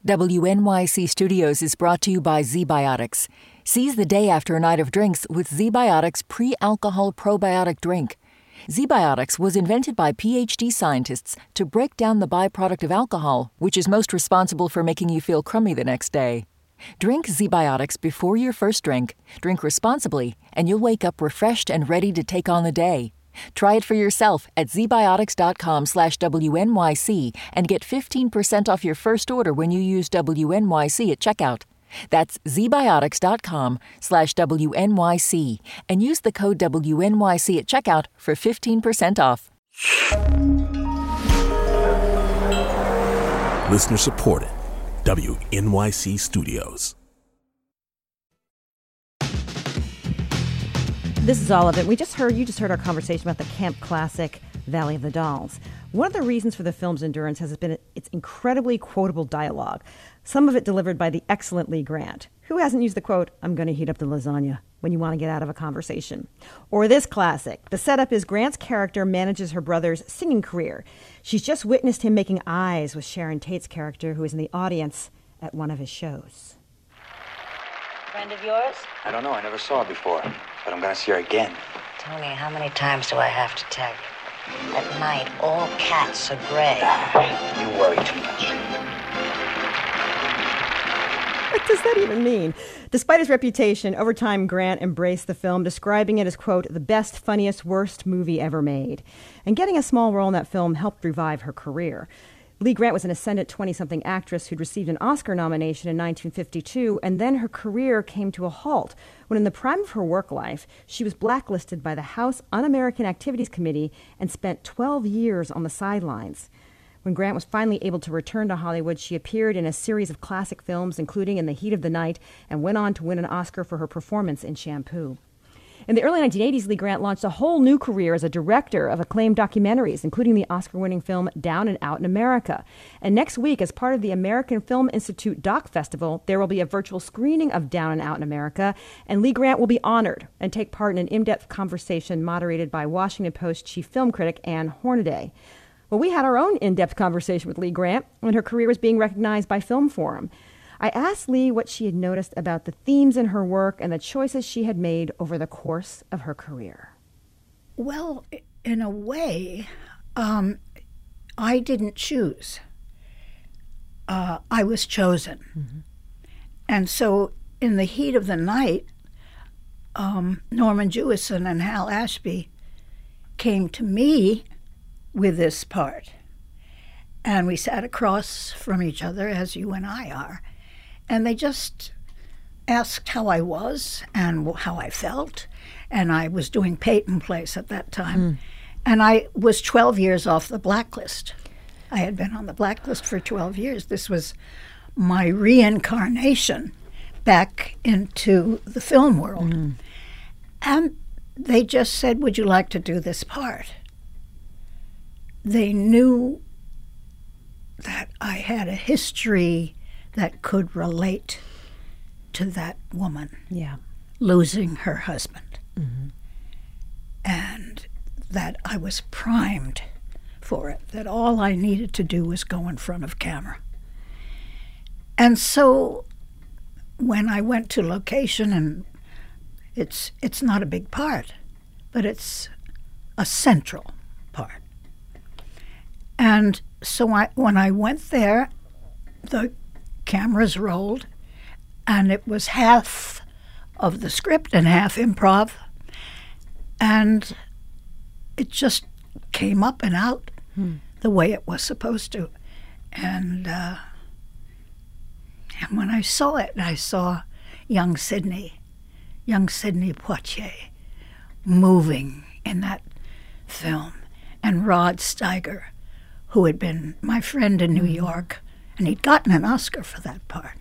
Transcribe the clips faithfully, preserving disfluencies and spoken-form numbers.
W N Y C Studios is brought to you by ZBiotics. Seize the day after a night of drinks with ZBiotics pre-alcohol probiotic drink. ZBiotics was invented by P H D scientists to break down the byproduct of alcohol, which is most responsible for making you feel crummy the next day. Drink ZBiotics before your first drink, drink responsibly, and you'll wake up refreshed and ready to take on the day. Try it for yourself at zbiotics.com slash WNYC and get fifteen percent off your first order when you use W N Y C at checkout. That's zbiotics.com slash WNYC and use the code W N Y C at checkout for fifteen percent off. Listener supported. W N Y C Studios. This is all of it. We just heard, you just heard our conversation about the camp classic, Valley of the Dolls. One of the reasons for the film's endurance has been its incredibly quotable dialogue, some of it delivered by the excellent Lee Grant. Who hasn't used the quote, "I'm going to heat up the lasagna," when you want to get out of a conversation? Or this classic. The setup is Grant's character manages her brother's singing career. She's just witnessed him making eyes with Sharon Tate's character, who is in the audience at one of his shows. Friend of yours? I don't know. I never saw her before, but I'm going to see her again. Tony, how many times do I have to tell you? At night, all cats are gray. Ah, you worry too much. What does that even mean? Despite his reputation, over time Grant embraced the film, describing it as, quote, the best, funniest, worst movie ever made. And getting a small role in that film helped revive her career. Lee Grant was an ascendant twenty-something actress who'd received an Oscar nomination in nineteen fifty-two, and then her career came to a halt when, in the prime of her work life, she was blacklisted by the House Un-American Activities Committee and spent twelve years on the sidelines. When Grant was finally able to return to Hollywood, she appeared in a series of classic films, including In the Heat of the Night, and went on to win an Oscar for her performance in Shampoo. In the early nineteen eighties, Lee Grant launched a whole new career as a director of acclaimed documentaries, including the Oscar-winning film Down and Out in America. And next week, as part of the American Film Institute Doc Festival, there will be a virtual screening of Down and Out in America, and Lee Grant will be honored and take part in an in-depth conversation moderated by Washington Post chief film critic Ann Hornaday. Well, we had our own in-depth conversation with Lee Grant when her career was being recognized by Film Forum. I asked Lee what she had noticed about the themes in her work and the choices she had made over the course of her career. Well, in a way, um, I didn't choose. Uh, I was chosen. Mm-hmm. And so in the heat of the night, um, Norman Jewison and Hal Ashby came to me with this part. And we sat across from each other, as you and I are. And they just asked how I was and how I felt. And I was doing Peyton Place at that time. Mm. And I was twelve years off the blacklist. I had been on the blacklist for twelve years. This was my reincarnation back into the film world. Mm. And they just said, would you like to do this part? They knew that I had a history that could relate to that woman, yeah, losing her husband, mm-hmm. and that I was primed for it, that all I needed to do was go in front of camera. And so when I went to location, and it's it's not a big part, but it's a central part. And so I, when I went there, the cameras rolled, and it was half of the script and half improv, and it just came up and out hmm. the way it was supposed to. And, uh, and when I saw it, I saw young Sidney, young Sidney Poitier, moving in that film, and Rod Steiger, who had been my friend in New York, and he'd gotten an Oscar for that part.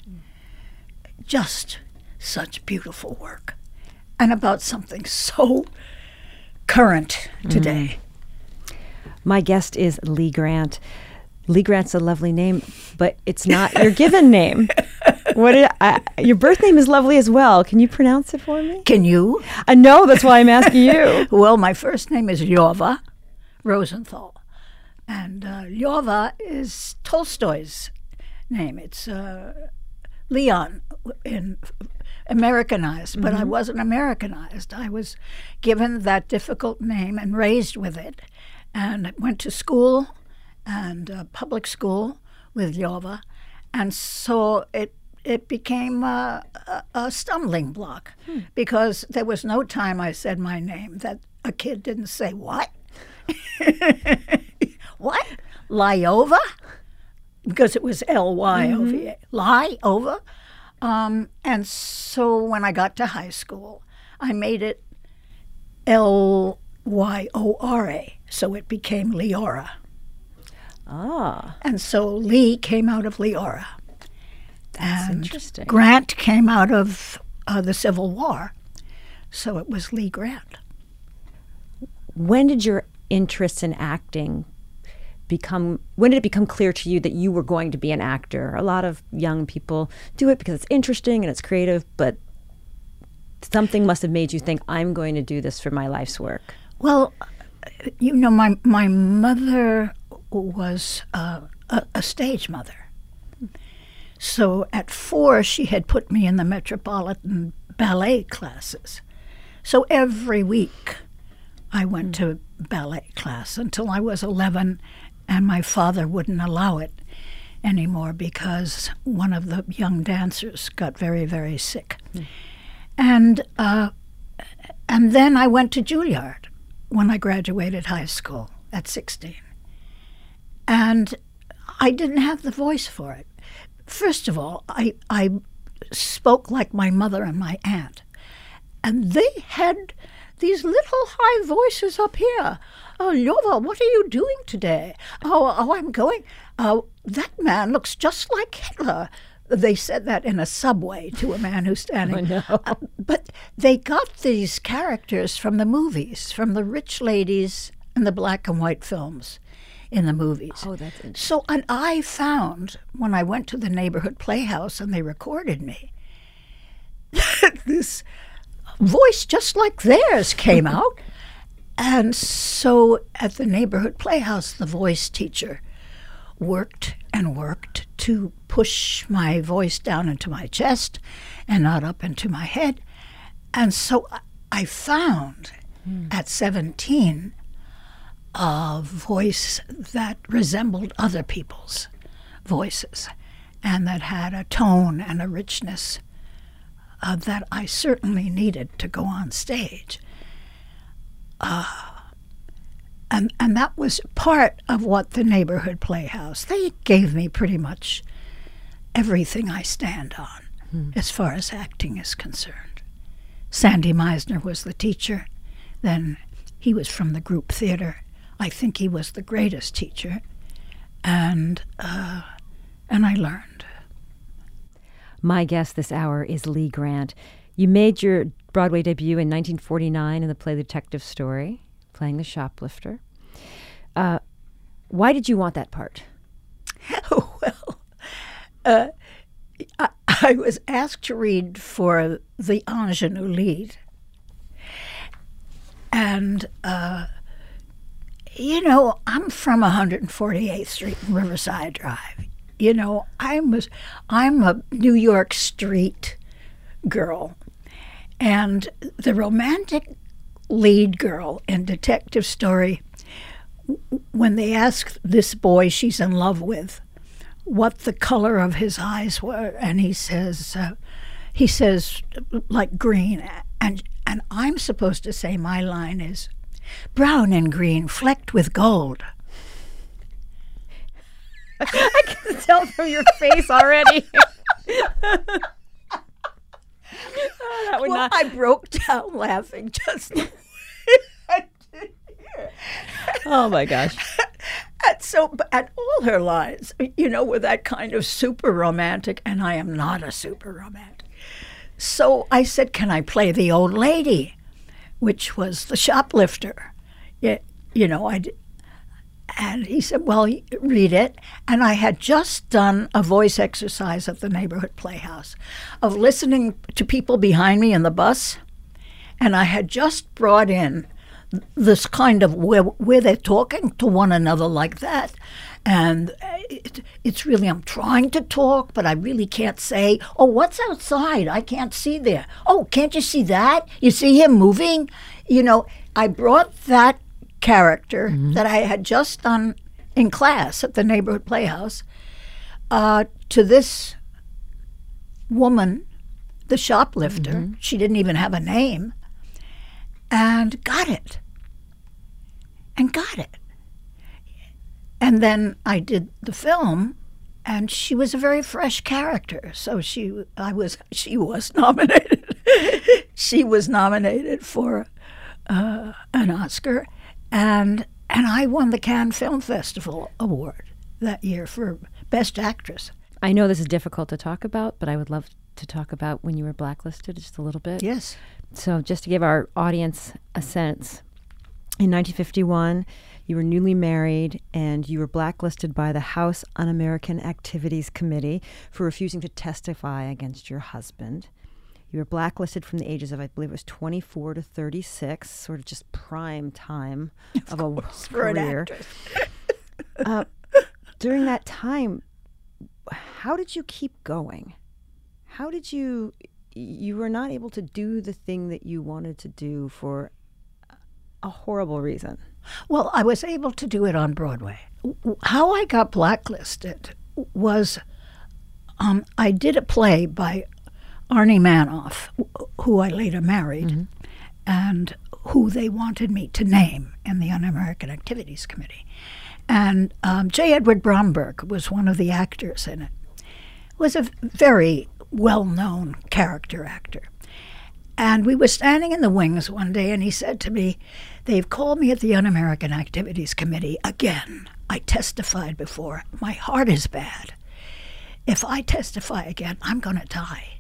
Just such beautiful work, and about something so current today. Mm. My guest is Lee Grant. Lee Grant's a lovely name, but it's not your given name. What did I, your birth name is lovely as well. Can you pronounce it for me? Can you? I know, that's why I'm asking you. Well, my first name is Lyova Rosenthal. And uh, Lyova is Tolstoy's name. It's uh, Leon, in Americanized, but mm-hmm. I wasn't Americanized. I was given that difficult name and raised with it, and went to school, and uh, public school with Lyova, and so it it became a, a, a stumbling block hmm. because there was no time I said my name that a kid didn't say, what? What? Lyova? Because it was L Y O V A. Mm-hmm. Lyova? Um, and so when I got to high school, I made it L Y O R A, so it became Leora. Ah. And so Lee came out of Leora. That's and interesting. Grant came out of uh, the Civil War, so it was Lee Grant. When did your interest in acting become, when did it become clear to you that you were going to be an actor? A lot of young people do it because it's interesting and it's creative, but something must have made you think, I'm going to do this for my life's work. Well, you know, my, my mother was uh, a, a stage mother. So at four, she had put me in the Metropolitan ballet classes. So every week I went to ballet class until I was eleven, and my father wouldn't allow it anymore because one of the young dancers got very, very sick. Mm. And, uh, and then I went to Juilliard when I graduated high school at sixteen. And I didn't have the voice for it. First of all, I, I spoke like my mother and my aunt. And they had these little high voices up here. Oh, Lyova, what are you doing today? Oh, oh, I'm going. Oh, that man looks just like Hitler. They said that in a subway to a man who's standing. Oh, no. uh, but they got these characters from the movies, from the rich ladies and the black and white films in the movies. Oh, that's interesting. So, and I found when I went to the neighborhood playhouse and they recorded me, this voice just like theirs came out. And so at the neighborhood playhouse, the voice teacher worked and worked to push my voice down into my chest and not up into my head. And so I found mm. at seventeen a voice that resembled other people's voices and that had a tone and a richness uh, that I certainly needed to go on stage. Uh, and, and that was part of what the neighborhood playhouse, they gave me pretty much everything I stand on hmm. as far as acting is concerned. Sandy Meisner was the teacher. Then he was from the group theater. I think he was the greatest teacher, and uh, and I learned. My guest this hour is Lee Grant. You made your Broadway debut in nineteen forty-nine in the play The Detective Story, playing the shoplifter. Uh, why did you want that part? Well, uh, I, I was asked to read for the ingenue lead, and uh, you know, I'm from one forty-eighth Street and Riverside Drive. You know, I'm a, I'm a New York street girl. And the romantic lead girl in Detective Story, when they ask this boy she's in love with what the color of his eyes were, and he says, uh, he says, like green. And, and I'm supposed to say my line is, brown and green, flecked with gold. I can tell from your face already. Oh, that would well, not... I broke down laughing just the way I did here. Oh, my gosh. And so, and all her lines, you know, were that kind of super romantic, and I am not a super romantic. So I said, can I play the old lady, which was the shoplifter? Yeah, you know, I did. And he said, well, read it. And I had just done a voice exercise at the neighborhood playhouse of listening to people behind me in the bus. And I had just brought in this kind of where, where they're talking to one another like that. And it, it's really, I'm trying to talk, but I really can't say, oh, what's outside? I can't see there. Oh, can't you see that? You see him moving? You know, I brought that character mm-hmm. that I had just done in class at the neighborhood playhouse uh, to this woman, the shoplifter. Mm-hmm. She didn't even have a name, and got it. And got it. And then I did the film, and she was a very fresh character. So she, I was, she was nominated. She was nominated for uh, an Oscar, and and I won the Cannes Film Festival award that year for Best Actress. I know this is difficult to talk about, but I would love to talk about when you were blacklisted just a little bit. Yes. So just to give our audience a sense, in nineteen fifty-one, you were newly married and you were blacklisted by the House Un-American Activities Committee for refusing to testify against your husband. You were blacklisted from the ages of, I believe it was twenty-four to thirty-six, sort of just prime time of, of a career. uh, during that time, how did you keep going? How did you, you were not able to do the thing that you wanted to do for a horrible reason. Well, I was able to do it on Broadway. How I got blacklisted was um, I did a play by Arnie Manoff, who I later married, mm-hmm. and who they wanted me to name in the Un-American Activities Committee. And um, J. Edward Bromberg was one of the actors in it. Was a very well-known character actor. And we were standing in the wings one day, and he said to me, they've called me at the Un-American Activities Committee again. I testified before. My heart is bad. If I testify again, I'm going to die.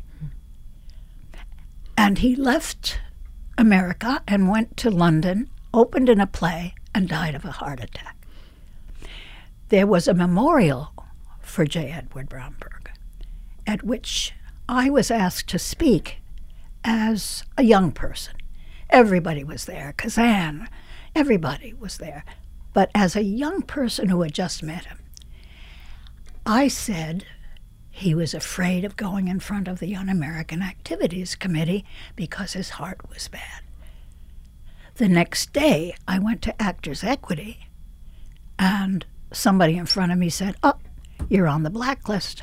And he left America and went to London, opened in a play, and died of a heart attack. There was a memorial for J. Edward Bromberg, at which I was asked to speak as a young person. Everybody was there, Kazan, everybody was there. But as a young person who had just met him, I said he was afraid of going in front of the Un-American Activities Committee because his heart was bad. The next day, I went to Actors Equity, and somebody in front of me said, oh, you're on the blacklist.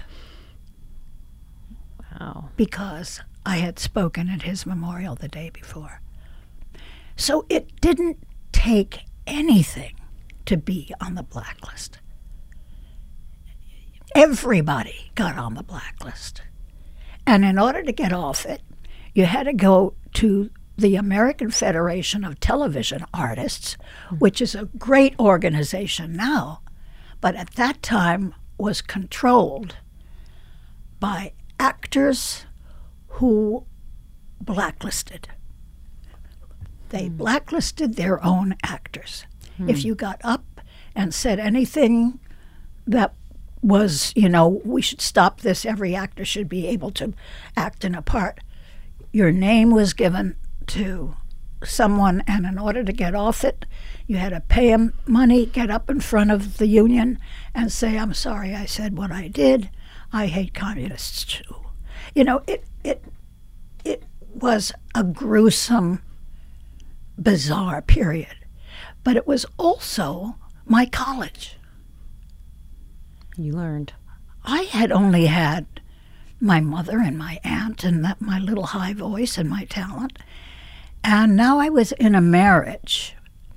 Wow. Because I had spoken at his memorial the day before. So it didn't take anything to be on the blacklist. Everybody got on the blacklist. And in order to get off it, you had to go to the American Federation of Television Artists, mm-hmm. which is a great organization now, but at that time was controlled by actors who blacklisted. They mm. blacklisted their own actors. Mm. If you got up and said anything that was, you know, we should stop this, every actor should be able to act in a part, your name was given to someone, and in order to get off it, you had to pay him money, get up in front of the union and say, I'm sorry I said what I did. I hate communists too. You know, it it it was a gruesome, bizarre period. But it was also my college. You learned. I had only had my mother and my aunt and that my little high voice and my talent. And now I was in a marriage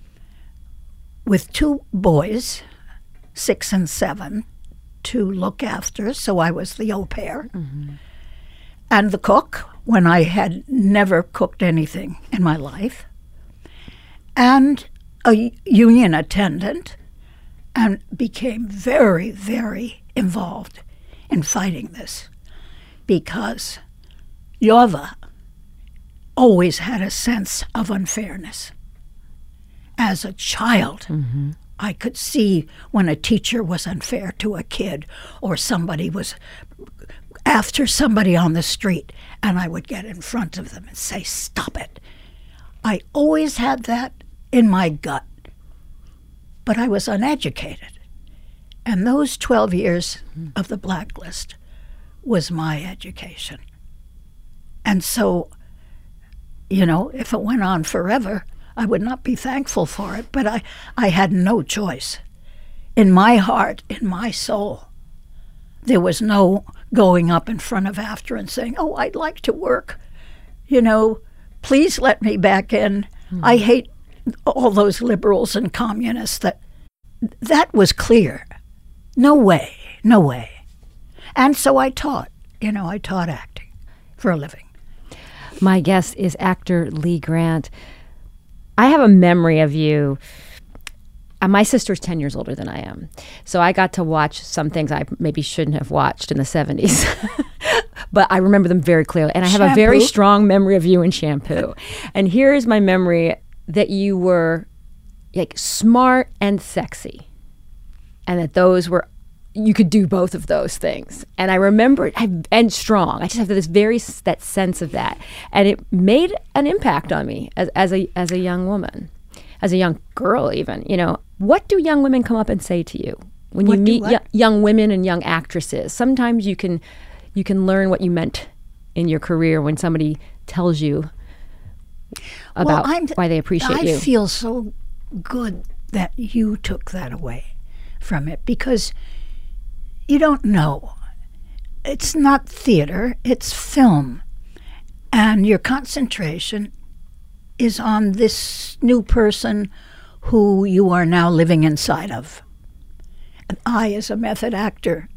with two boys, six and seven, to look after, so I was the au pair. Mm-hmm. And the cook, when I had never cooked anything in my life. And a union attendant, and became very, very involved in fighting this, because Yova always had a sense of unfairness. As a child, mm-hmm. I could see when a teacher was unfair to a kid, or somebody was after somebody on the street, and I would get in front of them and say, stop it. I always had that in my gut, but I was uneducated. And those twelve years of the Blacklist was my education. And so, you know, if it went on forever, I would not be thankful for it, but I, I had no choice. In my heart, in my soul, there was no going up in front of AFTRA and saying, oh, I'd like to work. You know, please let me back in. Mm-hmm. I hate all those liberals and communists. That that was clear. No way, no way. And so I taught, you know, I taught acting for a living. My guest is actor Lee Grant. I have a memory of you. Uh, my sister's ten years older than I am. So I got to watch some things I maybe shouldn't have watched in the seventies. But I remember them very clearly. And I have Shampoo. a very strong memory of you in Shampoo. And here is my memory that you were like smart and sexy. And that those were, you could do both of those things. And I remember, I, and strong. I just have this very, that sense of that. And it made an impact on me as, as a as a young woman, as a young girl even. You know, what do young women come up and say to you when What you do meet what? y- young women and young actresses? Sometimes you can you can learn what you meant in your career when somebody tells you about Well, I'm- why they appreciate I you. I feel so good that you took that away from it, because you don't know. It's not theater, it's film. And your concentration is on this new person who you are now living inside of. And I, as a method actor,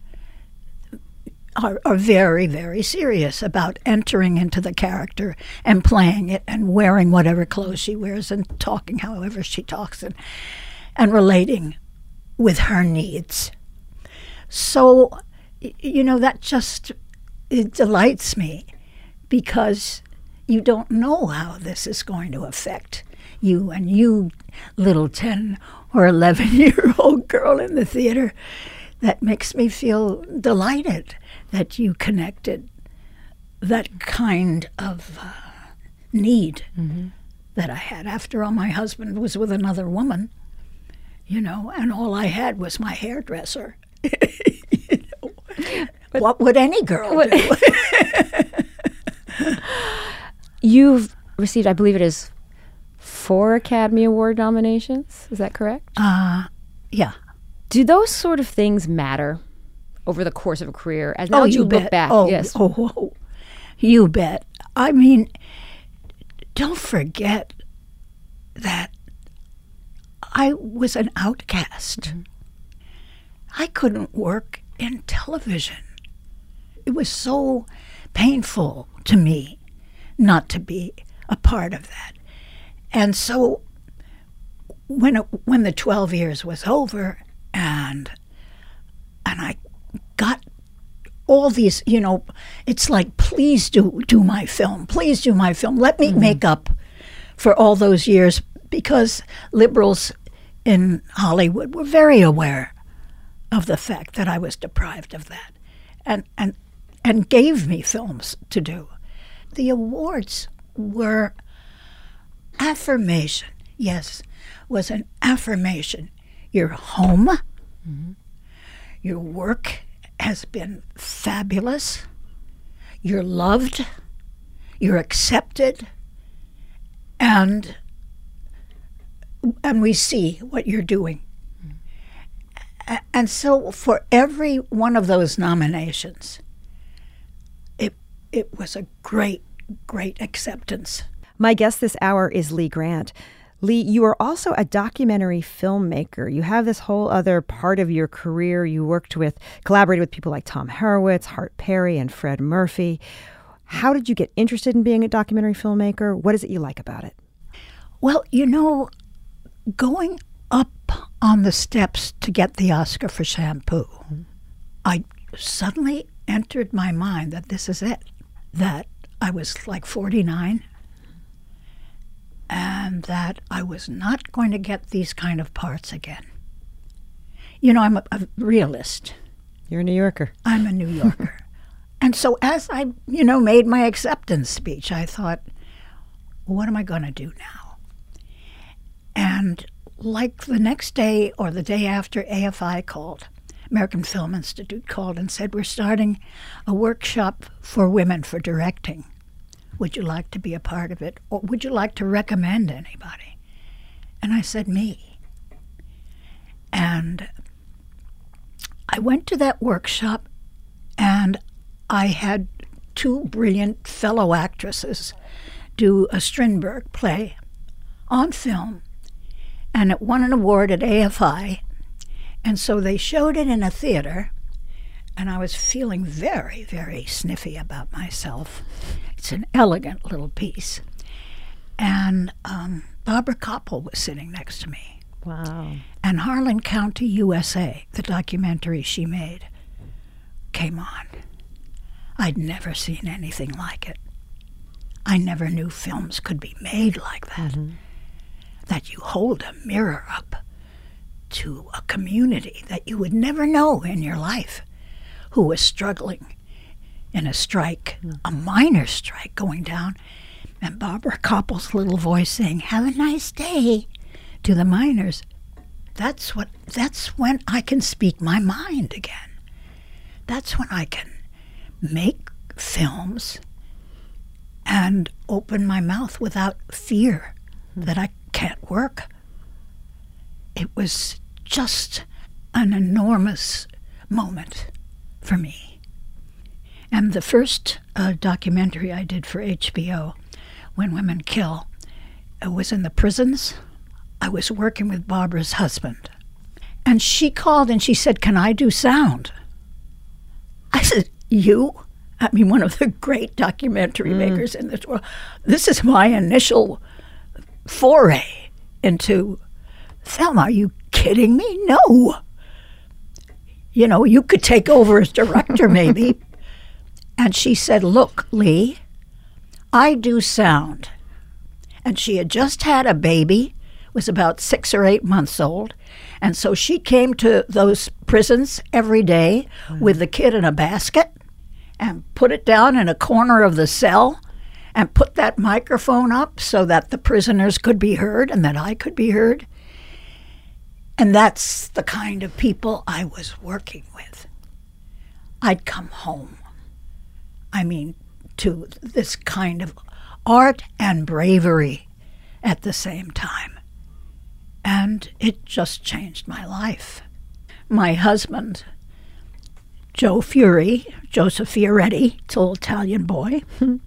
are, are very, very serious about entering into the character and playing it and wearing whatever clothes she wears and talking however she talks and, and relating with her needs. So, y- you know, that just, it delights me, because you don't know how this is going to affect you, and you, little ten or eleven-year-old girl in the theater. That makes me feel delighted that you connected that kind of uh, need mm-hmm. that I had. After all, my husband was with another woman, you know, and all I had was my hairdresser. You know, but what would any girl what, do? You've received, I believe it is, four Academy Award nominations. Is that correct? Uh, yeah. Do those sort of things matter over the course of a career? As now oh, that you, you bet. look back, oh, yes. Oh, oh, you bet. I mean, don't forget that I was an outcast. Mm-hmm. I couldn't work in television. It was so painful to me not to be a part of that. And so when it, when the twelve years was over, and and I got all these, you know, it's like, please do do my film, please do my film. Let me mm-hmm. make up for all those years, because liberals in Hollywood were very aware of the fact that I was deprived of that, and and and gave me films to do. The awards were affirmation. Yes, was an affirmation. You're home. Mm-hmm. Your work has been fabulous. You're loved. You're accepted. And and we see what you're doing. Mm-hmm. A- and so for every one of those nominations, it it was a great, great acceptance. My guest this hour is Lee Grant. Lee, you are also a documentary filmmaker. You have this whole other part of your career. You worked with, collaborated with people like Tom Horowitz, Hart Perry, and Fred Murphy. How did you get interested in being a documentary filmmaker? What is it you like about it? Well, you know, going up on the steps to get the Oscar for Shampoo, mm-hmm. I suddenly entered my mind that this is it, that I was like forty-nine, and that I was not going to get these kind of parts again. You know, I'm a, a realist. You're a New Yorker. I'm a New Yorker. And so as I, you know, made my acceptance speech, I thought, what am I going to do now? And like the next day or the day after, A F I called American Film Institute called and said, we're starting a workshop for women for directing. Would you like to be a part of it? Or would you like to recommend anybody? And I said, me. And I went to that workshop, and I had two brilliant fellow actresses do a Strindberg play on film, and it won an award at A F I. And so they showed it in a theater, and I was feeling very, very sniffy about myself. It's an elegant little piece. And um, Barbara Koppel was sitting next to me. Wow. And Harlan County, U S A, the documentary she made, came on. I'd never seen anything like it. I never knew films could be made like that. Mm-hmm. That you hold a mirror up to a community that you would never know in your life who was struggling in a strike, mm. a minor strike going down, and Barbara Koppel's little voice saying, "Have a nice day," to the miners. That's what. That's when I can speak my mind again. That's when I can make films and open my mouth without fear mm. that I can't work. It was just an enormous moment for me. And the first uh, documentary I did for H B O, When Women Kill, it was in the prisons. I was working with Barbara's husband. And she called and she said, "Can I do sound?" I said, "You?" I mean, one of the great documentary mm. makers in this world. This is my initial foray into film. Are you kidding me? No. You know, you could take over as director maybe. And she said, "Look, Lee, I do sound." And she had just had a baby, was about six or eight months old. And so she came to those prisons every day mm. with the kid in a basket and put it down in a corner of the cell and put that microphone up so that the prisoners could be heard and that I could be heard. And that's the kind of people I was working with. I'd come home, I mean, to this kind of art and bravery at the same time. And it just changed my life. My husband, Joe Fury, Joseph Fioretti, little Italian boy,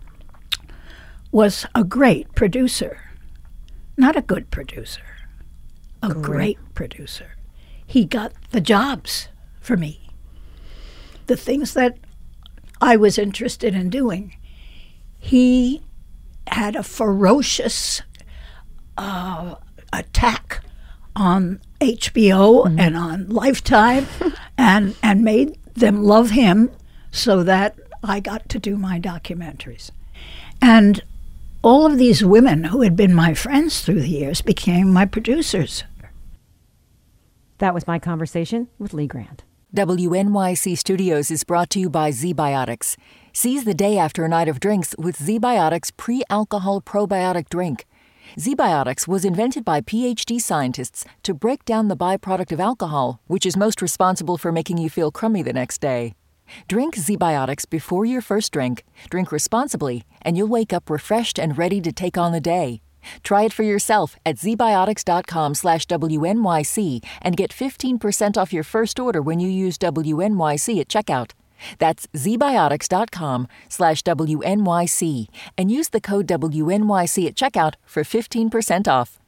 was a great producer. Not a good producer, a great. great producer. He got the jobs for me. The things that I was interested in doing. He had a ferocious uh, attack on H B O mm-hmm. and on Lifetime and, and made them love him so that I got to do my documentaries. And all of these women who had been my friends through the years became my producers. That was my conversation with Lee Grant. W N Y C Studios is brought to you by ZBiotics. Seize the day after a night of drinks with ZBiotics pre-alcohol probiotic drink. ZBiotics was invented by P H D scientists to break down the byproduct of alcohol, which is most responsible for making you feel crummy the next day. Drink ZBiotics before your first drink, drink responsibly, and you'll wake up refreshed and ready to take on the day. Try it for yourself at zbiotics.com slash WNYC and get fifteen percent off your first order when you use W N Y C at checkout. That's zbiotics.com slash WNYC and use the code W N Y C at checkout for fifteen percent off.